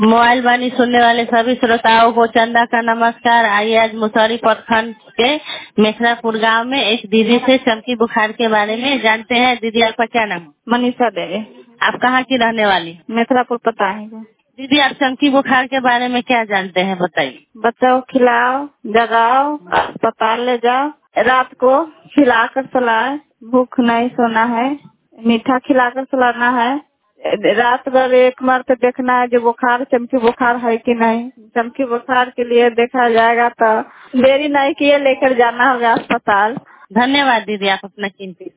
Mobile वाणी सुनने वाले सभी श्रोताओं को चंदा का नमस्कार। आइए आज मुसौरी प्रखंड के मेखलापुर गांव में एक दीदी से चमकी बुखार के बारे में जानते हैं। दीदी आपका क्या नाम है? मनीषा देवी। आप कहाँ की रहने वाली? मेखलापुर पता है। दीदी आप चमकी बुखार के बारे में क्या जानते हैं, बताइए। बच्चों को खिलाओ, जगाओ, अस्पताल ले जाओ, रात को खिलाकर सुलाए, भूख नहीं सोना है, मीठा खिलाकर सुलाना है, रात भर एक मर्त देखना है जो बुखार चमकी बुखार है कि नहीं। चमकी बुखार के लिए देखा जाएगा तो देरी नहीं किए लेकर जाना होगा अस्पताल। धन्यवाद दीदी, आप अपना कीमती